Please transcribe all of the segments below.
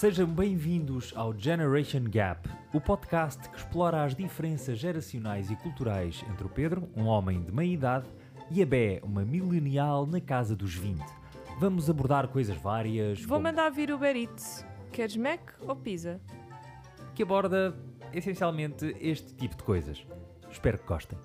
Sejam bem-vindos ao Generation Gap, o podcast que explora as diferenças geracionais e culturais entre o Pedro, um homem de meia-idade, e a Bé, uma milenial na casa dos 20. Vamos abordar coisas várias, Vou mandar vir o Uber Eats. Queres Mac ou pizza? que aborda essencialmente este tipo de coisas. Espero que gostem.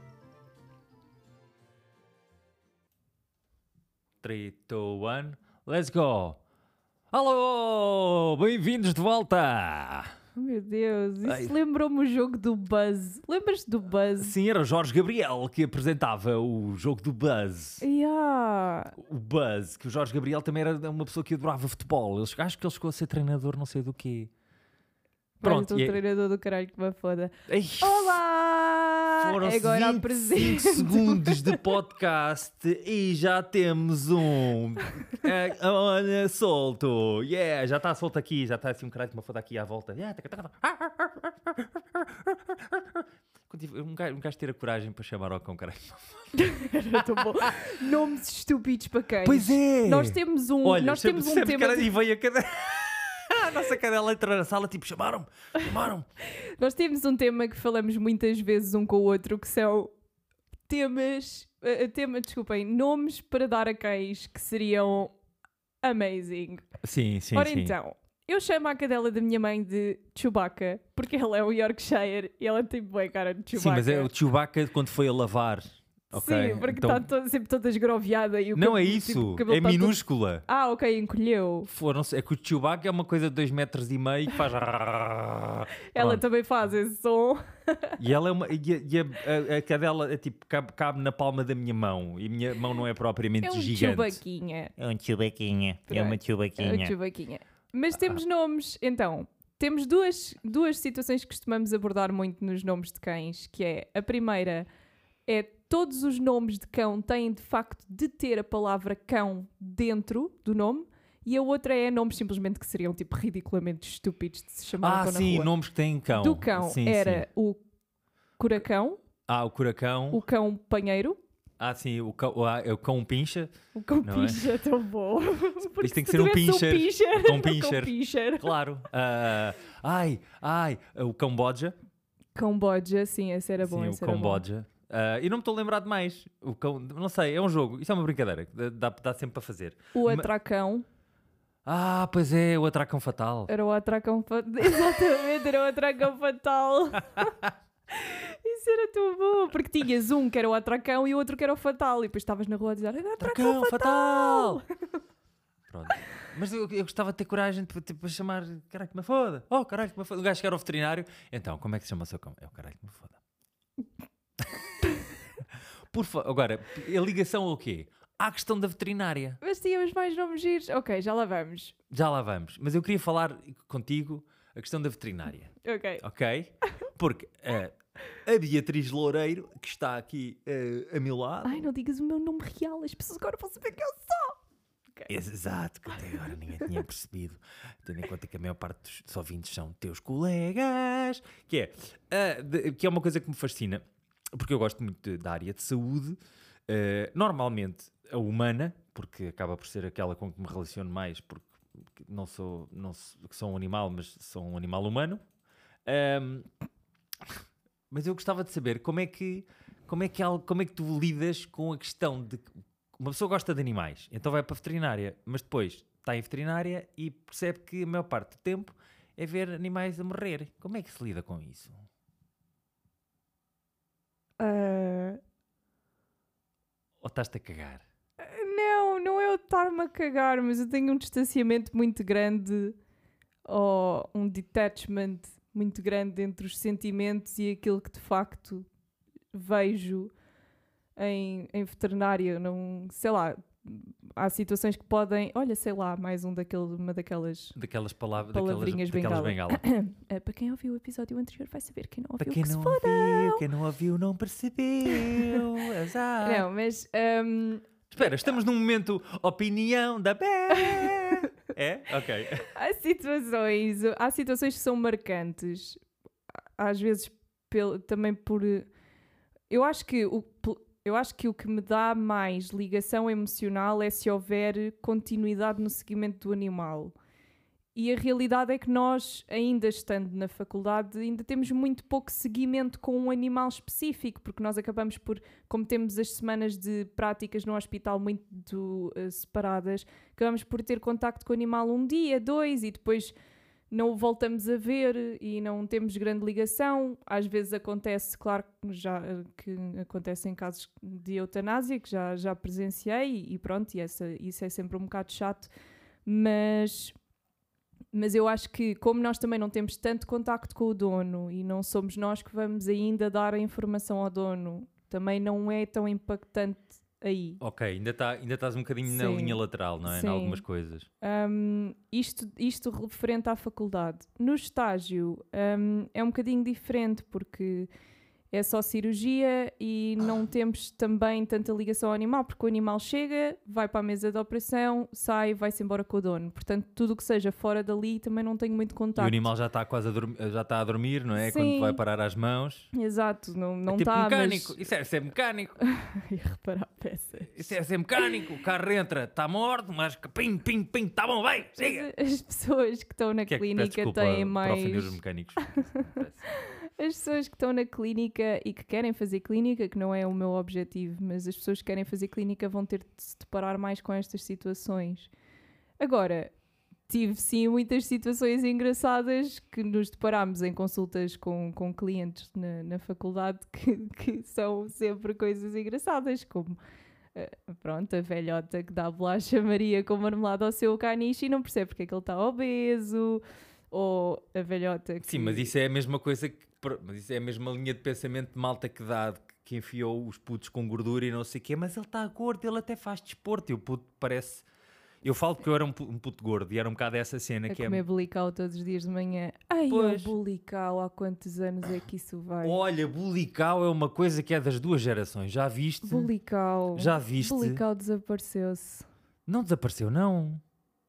3, 2, 1, let's go! Alô! Bem-vindos de volta! Oh, meu Deus, isso Ai. lembrou-me o jogo do Buzz. Lembras-te do Buzz? Sim, era o Jorge Gabriel que apresentava o jogo do Buzz. Yeah. O Buzz, que o Jorge Gabriel também era uma pessoa que adorava futebol. Acho que ele chegou a ser treinador não sei do quê. Pronto, Pronto, o treinador do caralho que me foda. Ei, Olá! foram Agora 25 apresento. segundos de podcast e já temos um. Olha, solto. Yeah, já está solto aqui, já está assim um caralho que me foda aqui à volta. Yeah, um gajo ter a coragem para chamar ao cão, caralho. Era tão bom. Nomes estúpidos para quem? Pois é! Nós temos um, Olha, nós temos um sempre tema. E veio a cadela. A nossa cadela entra na sala, tipo, chamaram-me. Nós temos um tema que falamos muitas vezes um com o outro, que são nomes para dar a cães que seriam amazing. Sim. Ora então, eu chamo a cadela da minha mãe de Chewbacca, porque ela é um Yorkshire e ela tem bem cara de Chewbacca. Sim, mas é o Chewbacca quando foi a lavar. Okay? Sim, porque Então, está sempre toda esgroviada. E o não é cabelo, isso, tipo, o cabelo é tá todo- minúscula. Ah, ok, encolheu. É que o Chewbacca é uma coisa de 2,5 metros que faz. Ela Pronto. também faz esse som. E ela é uma. A cadela é tipo, cabe na palma da minha mão. E a minha mão não é propriamente É um gigante. Chewbacquinha. É um Chewbacquinha. É uma É um Chewbacquinha. Chewbacquinha. Mas temos nomes, então, temos duas situações que costumamos abordar muito nos nomes de cães, que é, a primeira é todos os nomes de cão têm de facto de ter a palavra cão dentro do nome, e a outra é nomes simplesmente que seriam tipo ridiculamente estúpidos de se chamar cão na Sim, rua. nomes que têm cão. Do cão Sim, era sim. o curacão, O curacão. o cão panheiro, Sim, o cão pincha. o cão Não é? pincher é tão bom. Porque Isto tem que se ser um tivesse pincher. pincher, Um o pincher. cão pincher. Claro. O Camboja. Camboja, sim, esse era bom. Sim, esse o era bom. Camboja. E não me estou a lembrar de mais. Não sei, é um jogo. Isto é uma brincadeira. Dá sempre para fazer. O atracão. Pois é, o Atracão Fatal. Era o atracão fatal. Exatamente, era o atracão fatal. Isso era tão bom. Porque tinhas um que era o atracão e o outro que era o fatal. E depois estavas na rua a dizer: atracão fatal! Pronto. Mas eu gostava de ter coragem para chamar. Caralho, que me foda. Oh, caralho, que me foda. O gajo que era o veterinário. Então, como é que se chama o seu cão? É o caralho que me foda. Por favor, agora, a ligação ao quê? À questão da veterinária. Mas tínhamos mais nomes giros. Ok, já lá vamos. Já lá vamos. Mas eu queria falar contigo a questão da veterinária. Ok. Ok? Porque a Beatriz Loureiro, que está aqui a meu lado. Ai, não digas o meu nome real. As pessoas agora vão saber quem eu sou. Exato, que até agora ninguém tinha percebido, tendo em conta que a maior parte dos ouvintes são teus colegas, que é uma coisa que me fascina, porque eu gosto muito da área de saúde, normalmente a humana, porque acaba por ser aquela com que me relaciono mais, porque não sou um animal, mas sou um animal humano. Mas eu gostava de saber como é que tu lidas com a questão de que uma pessoa gosta de animais, então vai para a veterinária, mas depois está em veterinária e percebe que a maior parte do tempo é ver animais a morrer. Como é que se lida com isso? Ou estás-te a cagar? Não é eu estar-me a cagar, mas eu tenho um distanciamento muito grande, ou um detachment muito grande entre os sentimentos e aquilo que de facto vejo em veterinária. Não, sei lá, há situações que podem... Olha, sei lá, mais uma daquelas Daquelas palavrinhas bengala. Para quem ouviu o episódio anterior vai saber, quem não ouviu Para quem que se não foda. ouviu, quem não ouviu não percebeu. Azar. Não, mas... Espera, estamos num momento opinião da Bé. É? Ok. Há situações que são marcantes. Às vezes também por... Eu acho que o que me dá mais ligação emocional é se houver continuidade no seguimento do animal. E a realidade é que nós, ainda estando na faculdade, ainda temos muito pouco seguimento com um animal específico, porque nós acabamos por, como temos as semanas de práticas no hospital muito separadas, acabamos por ter contacto com o animal um dia, 2, e depois não o voltamos a ver e não temos grande ligação. Às vezes acontece, claro, que acontecem casos de eutanásia, que já presenciei, e pronto, isso é sempre um bocado chato, mas eu acho que, como nós também não temos tanto contacto com o dono e não somos nós que vamos ainda dar a informação ao dono, também não é tão impactante aí. Ok, ainda estás um bocadinho na linha lateral, não é? Em algumas coisas. Isto referente à faculdade. No estágio é um bocadinho diferente, porque é só cirurgia e não temos também tanta ligação ao animal, porque o animal chega, vai para a mesa de operação, sai, vai-se embora com o dono. Portanto, tudo o que seja fora dali também não tenho muito E contacto. o animal já está quase já está a dormir, não é? Sim. Quando vai parar às mãos. Exato, não É tipo está, mecânico, mas... isso é ser mecânico. E reparar a peça. Isso é ser mecânico, o carro entra, está morto, mas pim, pim, pim, está bom, vai, siga. As pessoas que estão na Peço clínica desculpa têm para mais... ofender os mecânicos. As pessoas que estão na clínica e que querem fazer clínica, que não é o meu objetivo, mas as pessoas que querem fazer clínica vão ter de se deparar mais com estas situações. Agora, tive sim muitas situações engraçadas que nos deparámos em consultas com clientes na faculdade que são sempre coisas engraçadas, como pronto, a velhota que dá bolacha Maria com marmelada ao seu caniche e não percebe porque é que ele está obeso, ou a velhota que... Sim, mas isso é a mesma coisa mas isso é a mesma linha de pensamento de malta que enfiou os putos com gordura e não sei o quê, mas ele está gordo, ele até faz desporto, e o puto parece... Eu falo que eu era um puto gordo e era um bocado essa cena a que comer bulical todos os dias de manhã. Ai, Pois. o bulical, há quantos anos é que isso vai? Olha, bulical é uma coisa que é das duas gerações, já viste? Bulical. Já viste? Bulical desapareceu-se. Não desapareceu, não.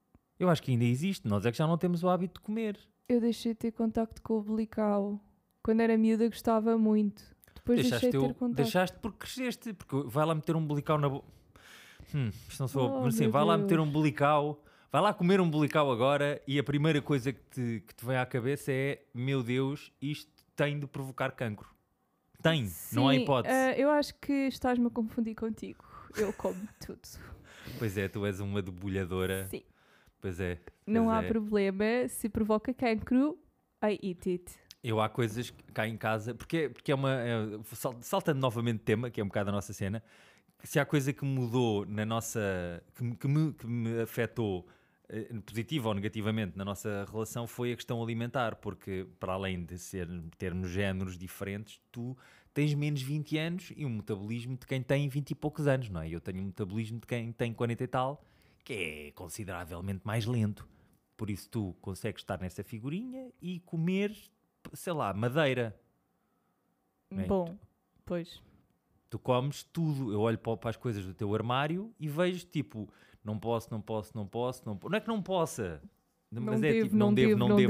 Eu acho que ainda existe, nós é que já não temos o hábito de comer. Eu deixei de ter contacto com o bulical. Quando era miúda gostava muito. Depois deixei de ter contacto. Deixaste porque cresceste, porque vai lá meter um bulical na boca. Isto não sou... Oh, mas sim, meu vai lá Deus. meter um bulical, vai lá comer um bulical agora e a primeira coisa que te vem à cabeça é: meu Deus, isto tem de provocar cancro. Tem, Sim, não há hipótese. Eu acho que estás-me a confundir contigo. Eu como tudo. Pois é, tu és uma debulhadora. Sim. Pois é. Não pois há é. problema. Se provoca cancro, I eat it. Eu há coisas cá em casa, porque é uma... saltando novamente de tema, que é um bocado a nossa cena, se há coisa que mudou na nossa... que me afetou positiva ou negativamente na nossa relação foi a questão alimentar, porque para além de termos géneros diferentes, tu tens menos 20 anos e um metabolismo de quem tem 20 e poucos anos, não é? Eu tenho um metabolismo de quem tem 40 e tal, que é consideravelmente mais lento. Por isso tu consegues estar nessa figurinha e comer, sei lá, madeira. Não é? Bom, pois. Tu comes tudo. Eu olho para as coisas do teu armário e vejo tipo, não posso. Não é que não possa, mas é tipo, não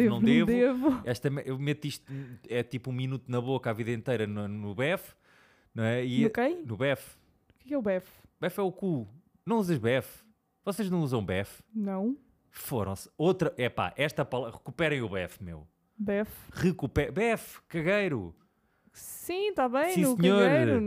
devo. Eu meto isto, é tipo 1 minuto na boca a vida inteira no BEF, não é? E No quê? No BEF. O que é o BEF? BEF é o cu. Não usas BEF? Vocês não usam BEF? Não. Foram-se. Outra, esta palavra, recuperem o BEF, meu. BEF. BEF, cagueiro. Sim, está bem. Sim, no senhor. cagueiro,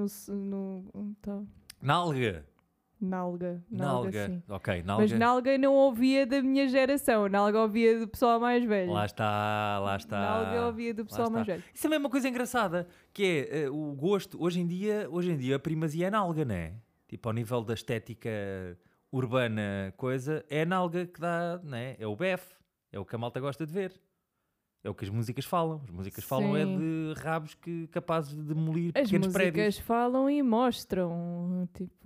tá. Nalga. Nalga, sim. Ok, nalga. Mas nalga não ouvia da minha geração. Nalga ouvia do pessoal mais velho. Lá está. Nalga ouvia do pessoal mais velho. Isso é mesmo uma coisa engraçada, que é o gosto. Hoje em dia a primazia é nalga, não é? Tipo, ao nível da estética urbana coisa, é a nalga que dá, não é? É o BEF. É o que a malta gosta de ver. É o que as músicas falam. As músicas falam é de rabos capazes de demolir As pequenos músicas prédios. falam e mostram,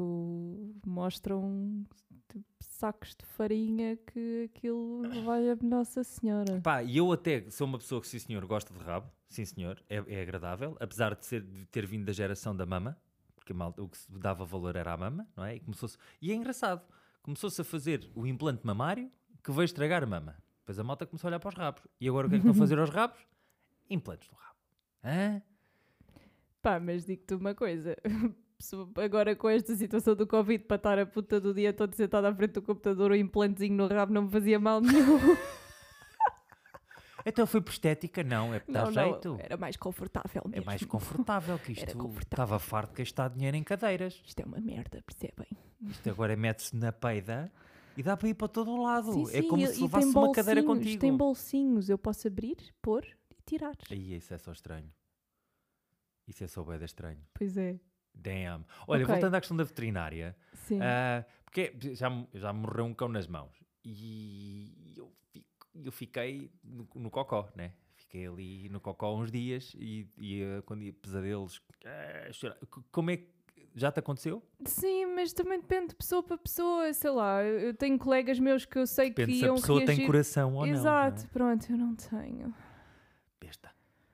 tipo, sacos de farinha que aquilo vai a Nossa Senhora. Pá, e eu até sou uma pessoa que, sim senhor, gosta de rabo. Sim senhor, é agradável. Apesar de ter vindo da geração da mama, porque o que se dava valor era a mama, não é? E é engraçado. Começou-se a fazer o implante mamário que veio estragar a mama. Depois a malta começou a olhar para os rabos. E agora o que é que estão a fazer aos rabos? Implantes no rabo. Hã? Pá, mas digo-te uma coisa. Agora com esta situação do Covid, para estar a puta do dia todo sentada à frente do computador, o implantezinho no rabo não me fazia mal nenhum. Então foi por estética? Não, é porque dá Não, jeito. era mais confortável É mesmo. mais confortável que Era isto. confortável. Estava farto de gastar dinheiro em cadeiras. Isto é uma merda, percebem? Isto agora mete-se na peida e dá para ir para todo o lado. Sim, É sim, como e se tem levasse uma cadeira bolsinhos, contigo. tem bolsinhos, eu posso abrir, pôr e tirar. Aí, isso é só estranho. Isso é só bué da estranho. Pois é. Damn. Olha, Ok. voltando à questão da veterinária, Sim. porque já morreu um cão nas mãos e eu fiquei no cocó, né? Fiquei ali no cocó uns dias e quando ia pesadelos, chorar. Como é que já te aconteceu? Sim, mas também depende de pessoa para pessoa, sei lá, eu tenho colegas meus que eu sei Depende que se a iam pessoa reagir... tem coração ou Exato, não. pronto, eu não tenho. Besta.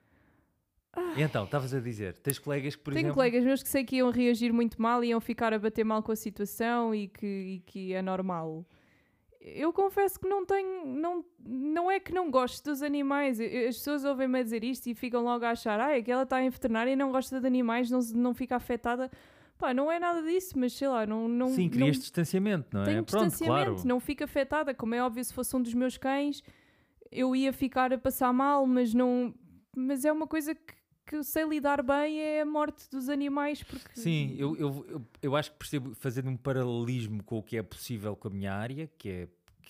E então, estavas a dizer, tens colegas que, por Tenho exemplo... colegas meus que sei que iam reagir muito mal, iam ficar a bater mal com a situação e que é normal. Eu confesso que não tenho, não é que não gosto dos animais. As pessoas ouvem-me a dizer isto e ficam logo a achar, é que ela está em veterinária e não gosta de animais, não fica afetada. Pá, não é nada disso, mas sei lá, não... Sim, crias não, distanciamento, não é? tenho Pronto, distanciamento, claro. não fico afetada. Como é óbvio, se fosse um dos meus cães, eu ia ficar a passar mal, mas não... Mas é uma coisa que eu sei lidar bem, é a morte dos animais, porque... Sim, eu acho que percebo, fazendo um paralelismo com o que é possível com a minha área, que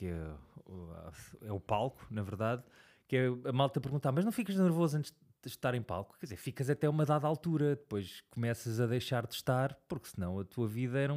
é o palco, na verdade, que é a malta perguntar, mas não ficas nervoso antes de estar em palco? Quer dizer, ficas até uma dada altura, depois começas a deixar de estar, porque senão a tua vida era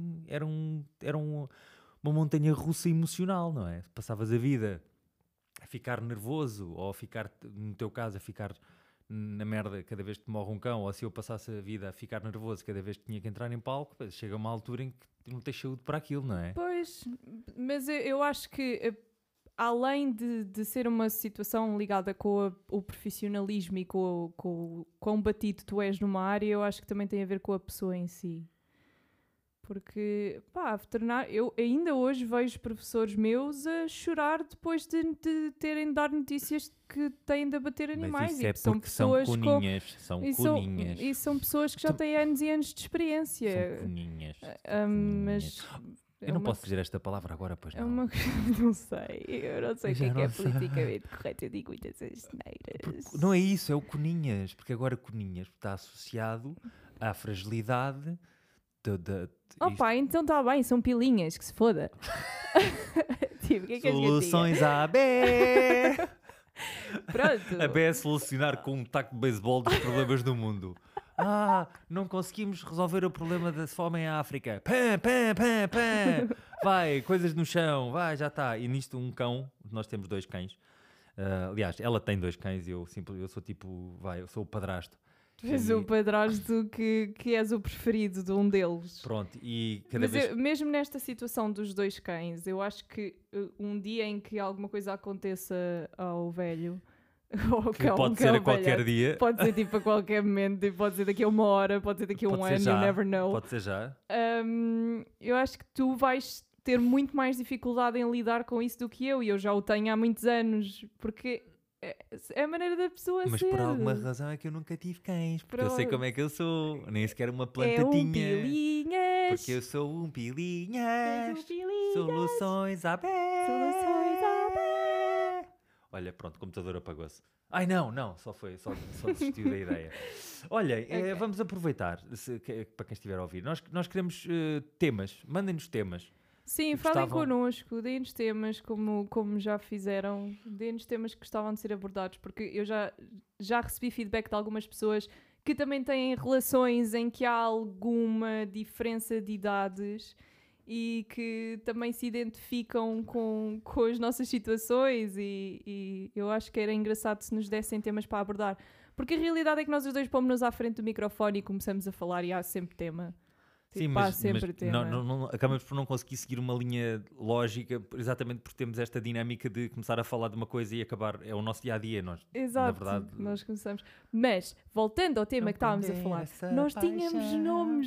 uma montanha russa emocional, não é? Passavas a vida a ficar nervoso, ou a ficar, no teu caso, a ficar na merda cada vez que te morre um cão, ou se eu passasse a vida a ficar nervoso cada vez que tinha que entrar em palco, chega uma altura em que não tens saúde para aquilo, não é? Pois, mas eu acho que além de ser uma situação ligada com o profissionalismo e com o quão batido tu és numa área, eu acho que também tem a ver com a pessoa em si. Porque, pá, a veterinária, eu ainda hoje vejo professores meus a chorar depois de terem de dar notícias que têm de abater animais. Mas isso e é que são porque são pessoas coninhas, são e coninhas. e são pessoas que já têm anos e anos de experiência. São coninhas. Mas Eu não posso dizer esta palavra agora, pois é não. uma não sei, eu não sei o Eu que já é não sei. politicamente correto, eu digo muitas asneiras. Não é isso, é o coninhas, porque agora coninhas está associado à fragilidade Opa, então está bem, são pilinhas, que se foda. Tipo, o que é que és que eu diga? soluções A, B. Pronto. A B é solucionar com um taco de beisebol dos problemas do mundo. Não conseguimos resolver o problema da fome em África. Pã, pã, pã, pã. Vai, coisas no chão, vai, já está. E nisto um cão, nós temos 2 cães. Aliás, ela tem 2 cães e eu sou tipo, eu sou o padrasto. Tu és o padrasto que és o preferido de um deles. Pronto, e cada Mas vez... mesmo nesta situação dos 2 cães, eu acho que um dia em que alguma coisa aconteça ao velho, ou que pode ser a qualquer dia. pode ser tipo a qualquer momento, e pode ser daqui a 1 hora, pode ser daqui a Pode 1 ser ano, já, you never know. Pode ser já. Eu acho que tu vais ter muito mais dificuldade em lidar com isso do que eu, e eu já o tenho há muitos anos, porque é a maneira da pessoa Mas ser. por alguma razão é que eu nunca tive cães, porque eu sei Pronto. como é que eu sou, nem sequer uma planta É um tinha. pilinhas. Porque eu sou um És pilinhas, um pilinhas. soluções AB. Soluções AB. Olha, pronto, o computador apagou-se. Ai não, só desistiu da ideia. Olha, Ok. vamos aproveitar, para quem estiver a ouvir, nós queremos temas, mandem-nos temas. Sim, que falem gostavam. connosco, deem-nos temas como já fizeram, deem-nos temas que gostavam de ser abordados, porque eu já recebi feedback de algumas pessoas que também têm relações em que há alguma diferença de idades e que também se identificam com as nossas situações e eu acho que era engraçado se nos dessem temas para abordar. Porque a realidade é que nós os dois pomos-nos à frente do microfone e começamos a falar e há sempre tema. Sim, Tipo, há mas sempre tema. acabamos por não conseguir seguir uma linha lógica, exatamente porque temos esta dinâmica de começar a falar de uma coisa e acabar, é o nosso dia-a-dia, nós, Exato, na verdade... nós começamos. Mas, voltando ao tema Não que estávamos a perder falar, essa nós tínhamos paixão.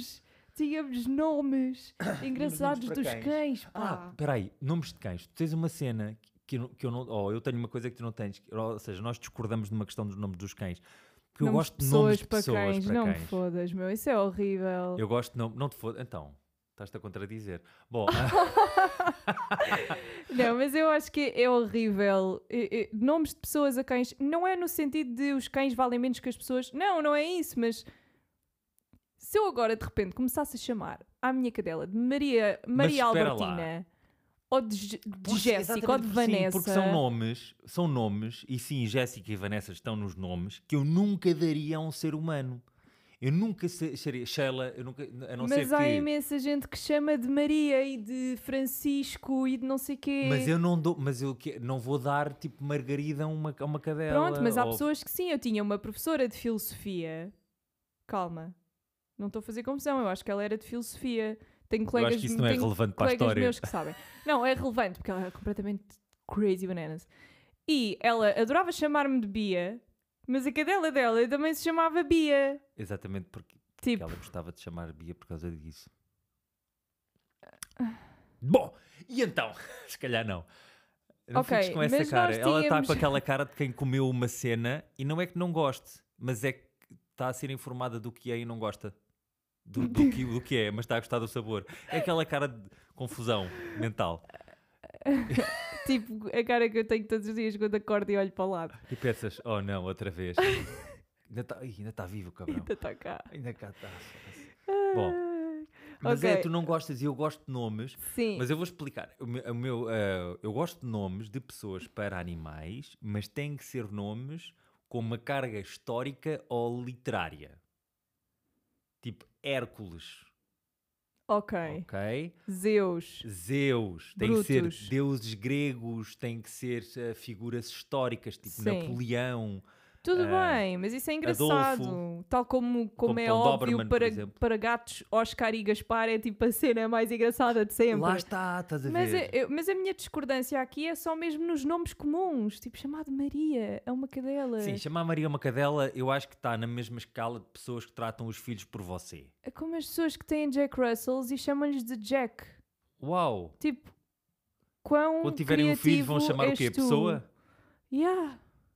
nomes engraçados para dos cães. cães, pá. Espera aí, nomes de cães. Tu tens uma cena que eu não... eu tenho uma coisa que tu não tens, ou seja, nós discordamos numa questão dos nomes dos cães. Porque eu Nomes gosto de nomes de para pessoas cães, para não me cães. fodas, meu, isso é horrível. Eu gosto de não te foda. Então, Estás-te a contradizer. Bom, Não, mas eu acho que é horrível. Nomes de pessoas a cães, não é no sentido de os cães valem menos que as pessoas. Não é isso, mas se eu agora de repente começasse a chamar à minha cadela de Maria espera Albertina, ou de Pois, Jéssica, ou de exatamente, sim, Vanessa... porque são nomes, e sim, Jéssica e Vanessa estão nos nomes, que eu nunca daria a um ser humano. Eu nunca seria Sheila, a não ser Mas há que... imensa gente que chama de Maria e de Francisco e de não sei quê. Mas eu não dou, não vou dar tipo Margarida a uma cadela. Pronto, mas há pessoas que sim. Eu tinha uma professora de filosofia. Calma. Não estou a fazer confusão. Eu acho que ela era de filosofia. Tenho Eu colegas, acho que isso não é tenho relevante para a colegas história. meus que sabem. Não, é relevante porque ela é completamente crazy bananas. E ela adorava chamar-me de Bia, mas a cadela dela também se chamava Bia. Exatamente porque Tipo, ela gostava de chamar Bia por causa disso. Bom, e então? Se calhar não. Não Ok, fiques com essa mas cara. nós Ela está tínhamos- com aquela cara de quem comeu uma cena e não é que não goste, mas é que está a ser informada do que é e não gosta. Do que é, mas está a gostar do sabor. É aquela cara de confusão mental. tipo, a cara que eu tenho todos os dias quando acordo e olho para o lado. E pensas, oh não, outra vez. Ainda está vivo, cabrão. Ainda está cá. Ainda cá está. Bom, mas Ok. tu não gostas e eu gosto de nomes. Sim. Mas eu vou explicar. Eu gosto de nomes de pessoas para animais, mas têm que ser nomes com uma carga histórica ou literária. Tipo Hércules, Ok. ok? Zeus. Zeus, tem que ser Brutus. deuses gregos, tem que ser figuras históricas, tipo Sim. Napoleão. Tudo bem, mas isso é engraçado. Adolfo. Tal como Como é Tom óbvio Doberman, por exemplo. para gatos, Oscar e Gaspar é tipo a cena mais engraçada de sempre. Lá está, estás a Mas, ver? mas a minha discordância aqui é só mesmo nos nomes comuns. Tipo, chamado Maria, é uma cadela. Sim, chamar Maria uma cadela, eu acho que está na mesma escala de pessoas que tratam os filhos por você. É como as pessoas que têm Jack Russells e chamam-lhes de Jack. Uau! Tipo, quão Quando tiverem um filho vão chamar o quê? és tu? Pessoa? Yeah.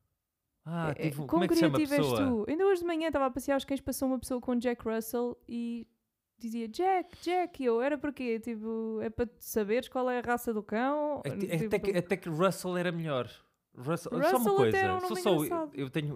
Como Quão é que se chama a criativo és pessoa? tu? Ainda hoje de manhã estava a passear os cães, passou uma pessoa com Jack Russell e dizia Jack, e eu, era porquê? Tipo, é para tu saberes qual é a raça do cão? Tipo, Até que Russell era melhor. Só uma Russell coisa, até era um nome engraçado.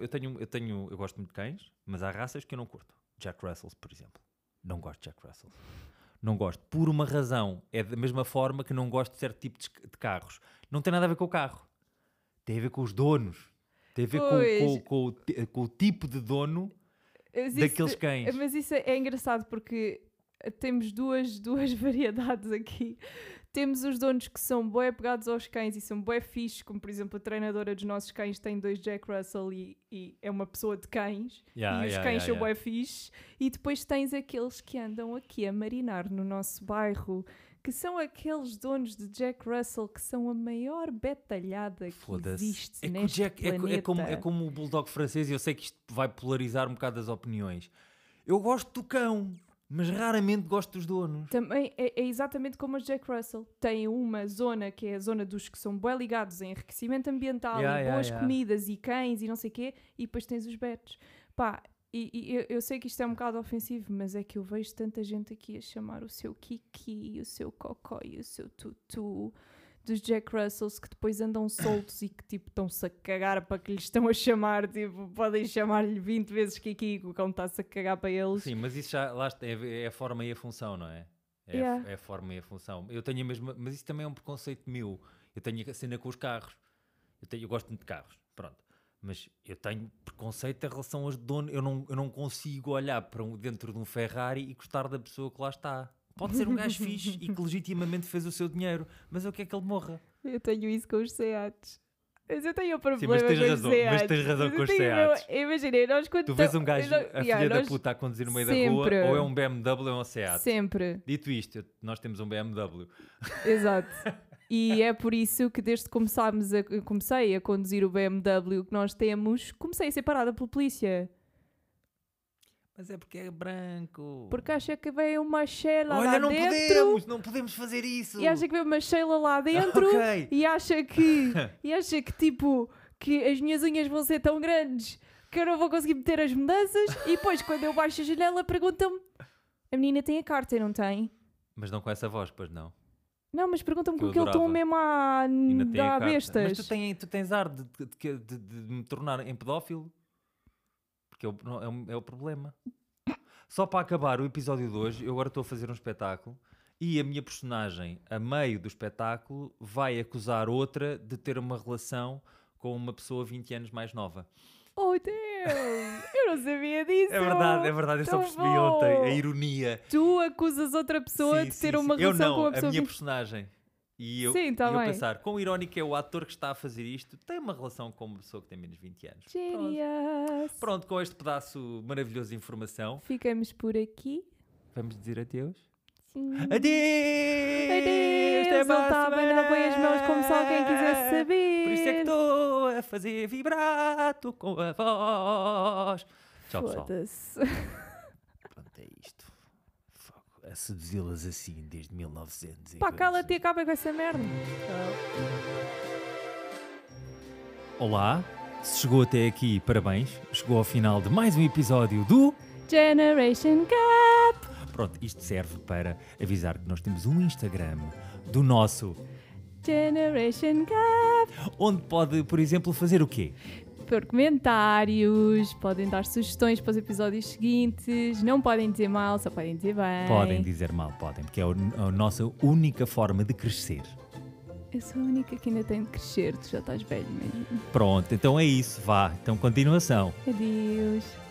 eu gosto muito de cães, mas há raças que eu não curto. Jack Russell, por exemplo. Não gosto de Jack Russell. Não gosto, por uma razão. É da mesma forma que não gosto de certo tipo de carros. Não tem nada a ver com o carro. Tem a ver com os donos. Tem a ver com o tipo de dono Mas daqueles cães. Mas isso é engraçado porque temos duas variedades aqui. Temos os donos que são bué apegados aos cães e são bué fixes, como por exemplo a treinadora dos nossos cães tem 2 Jack Russell e é uma pessoa de cães e os cães são bué fixes. E depois tens aqueles que andam aqui a marinar no nosso bairro, que são aqueles donos de Jack Russell que são a maior betalhada que existe neste planeta. É como o bulldog francês, e eu sei que isto vai polarizar um bocado as opiniões. Eu gosto do cão, mas raramente gosto dos donos. Também é exatamente como os Jack Russell. Tem uma zona que é a zona dos que são bem ligados em enriquecimento ambiental e boas comidas e cães e não sei o quê, e depois tens os betos. Pá, e eu sei que isto é um bocado ofensivo, mas é que eu vejo tanta gente aqui a chamar o seu Kiki, o seu Cocó e o seu Tutu dos Jack Russells que depois andam soltos e que tipo estão-se a cagar para que lhes estão a chamar, tipo, podem chamar-lhe 20 vezes Kiki, o cão está-se a cagar para eles. Sim, mas isso já lá está, é a forma e a função, não é? É a forma e a função. Eu tenho a mesma, mas isso também é um preconceito meu. Eu tenho a cena com os carros. Eu gosto muito de carros, pronto. Mas eu tenho preconceito em relação aos donos. Eu não consigo olhar para dentro de um Ferrari e gostar da pessoa que lá está. Pode ser um gajo fixe e que legitimamente fez o seu dinheiro, mas eu quero que ele morra. Eu tenho isso com os Seats. Mas eu tenho o problema. Sim, mas tens com razão, os Seats. mas tens razão com os Seats. Imaginei, nós quando Tu vês um gajo, a filha da puta a conduzir no meio da rua, ou é um BMW ou é um Seat. Sempre. Dito isto, nós temos um BMW. Exato. E é por isso que desde que comecei a conduzir o BMW que nós temos, comecei a ser parada pela polícia. Mas é porque é branco. Porque acha que veio uma Sheila lá Olha, dentro. não podemos fazer isso. E acha que veio uma Sheila lá dentro. Ok. E acha que tipo, que as minhas unhas vão ser tão grandes que eu não vou conseguir meter as mudanças. E depois, quando eu baixo a janela, perguntam-me: a menina tem a carta, não tem? Mas não com essa voz, pois não. Não, mas pergunta-me Que eu com aquele tom adorava. mesmo Ainda tem a a carta. bestas. Mas tu tens ar de me tornar em pedófilo? Porque é o problema. Só para acabar o episódio de hoje, eu agora estou a fazer um espetáculo e a minha personagem, a meio do espetáculo, vai acusar outra de ter uma relação com uma pessoa 20 anos mais nova. Oh, Deus! Eu não sabia disso! É verdade, eu só Tão percebi bom. ontem a ironia. Tu acusas outra pessoa de ter uma Eu relação não, com uma a pessoa... minha 20. personagem. E eu, Sim, tá e eu bem. pensar, quão irónico é o ator que está a fazer isto, tem uma relação com uma pessoa que tem menos 20 anos. Genius! Pronto, com este pedaço maravilhoso de informação, Ficamos por aqui. vamos dizer adeus. Sim. Adeus! Adeus! Até Ele para a estava a não põe as mãos como se alguém quisesse saber. Por isso é que estou a fazer vibrato com a voz. Tchau, pessoal. Foda-se. Pronto, é isto. Fogo. A seduzi-las assim desde 1900. Pá, cala-te e acaba com essa merda. Olá, se chegou até aqui, parabéns. Chegou ao final de mais um episódio do... Generation Gap. Pronto, isto serve para avisar que nós temos um Instagram do nosso, Generation Gap. onde pode, por exemplo, fazer o quê? Por comentários, podem dar sugestões para os episódios seguintes. Não podem dizer mal, só podem dizer bem. Podem dizer mal, podem, porque é a nossa única forma de crescer. Eu sou a única que ainda tem de crescer, tu já estás velho mesmo. Pronto, então é isso, vá. Então continuação. Adeus.